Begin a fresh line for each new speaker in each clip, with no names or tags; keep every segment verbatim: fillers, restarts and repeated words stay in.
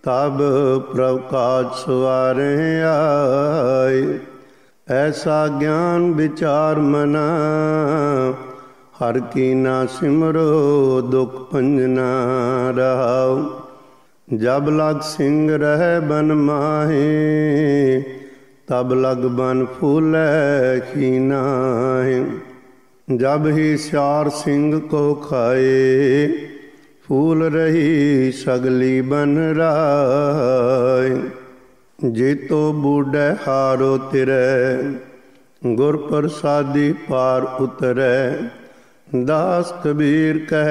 तब प्रभ काज सवारे आए। ऐसा ज्ञान विचार मना हर की ना सिमरो दुख पंजना रहाओ। जब लग सिंह रह बन माहे तब लग बन फूलै खीनाहे। जब ही स्यार सिंह को खाए फूल रही सगली बन राय। जेतो बूढ़े हारो तिरै गुर प्रसादी पार उतरै। दास कबीर कह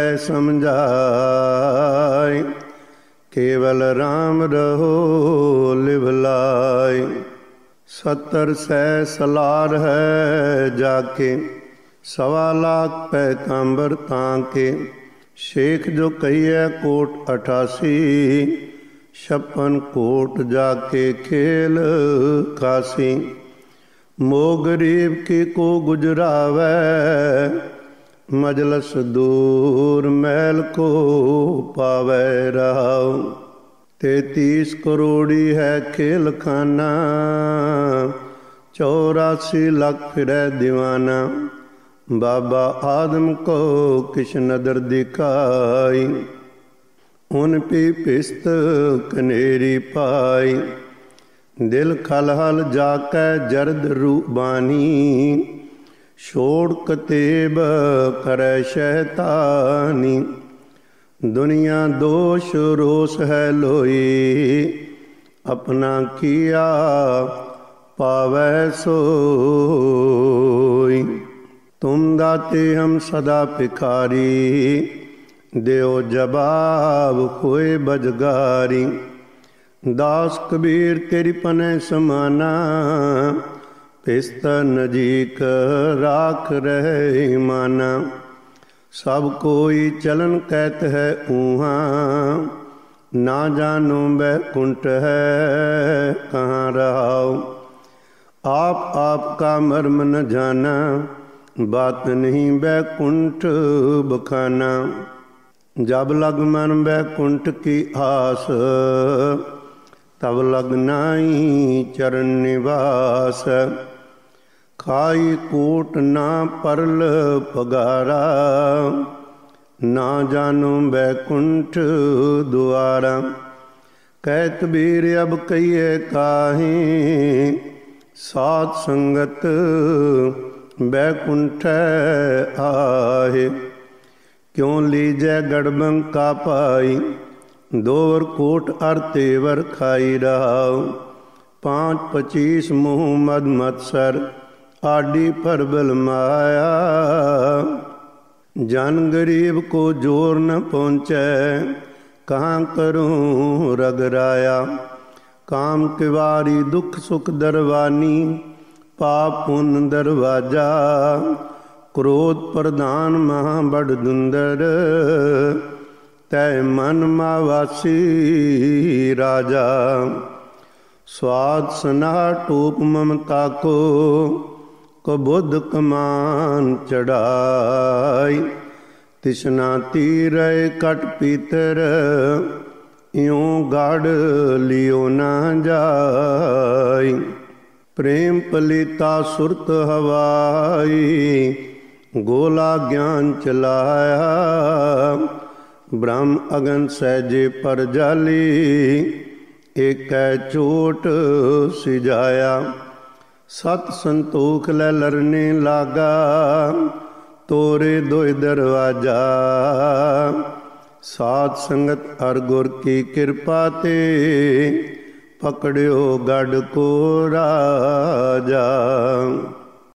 समझाय केवल राम रहो लिवलाय। सत्तर सै सलार है जाके सवा लाख पैगंबर ताके। शेख जो कहिए कोट अठासी छप्पन कोट जाके खेल कासी। मोह गरीब की को गुजरावै मजलस दूर महल को पावै रहाओ। तैतीस करोड़ी है खेल खाना चौरासी लाख फिरै दीवाना। बाबा आदम को किश नदर दिखाई उन पी पिस्त कनेरी पाई। दिल खलहल जाकै जरद रूबानी छोड़ कतेब करे शैतानी। दुनिया दोष रोष है लोई अपना किया पावै सोई। तुम दाते हम सदा भिखारी देओ जवाब होए बजगारी। दास कबीर तेरी पनै समाना पिस्त नजीक राख रहे माना। सब कोई चलन कहत है ऊहाँ ना जानो बैकुंठ है कहाँ रहाओ। आप आपका मर्म न जाना बात नहीं बैकुंठ बखाना। जब लग मन बैकुंठ की आस तब लग नाई चरण निवास। खाई कोट ना परल पगारा ना जानो बैकुंठ द्वारा। कह कबीर अब कहिए काहे सात संगत बैकुंठ आहे। क्यों लीजै गड़बंका पाई दोवर कोट अर तेवर खाई रहाओ। पाँच पचीस मुँह मद मत्सर आडी परबल माया। जन गरीब को जोर न पहुँचै कहाँ करूँ रगराया। काम किवारी दुख सुख दरवानी पाप पुन दरवाजा। क्रोध प्रधान महा बड़ दुंदर तय मन मावासी राजा। स्वाद सना टूप ममता को कबुद्ध कमान चढ़ाई। तिसना तीरै कट पीतर इयों गाड़ लियो ना जाय। प्रेम पलीता सुरत हवाई गोला ज्ञान चलाया। ब्रह्म अगन सहजे पर जाली एक चोट सिजाया। सत संतोख लै लरने लागा तोरे दोय दरवाजा। सात संगत हर गुर की कृपा ते पकड़ियो गढ़ को राजा।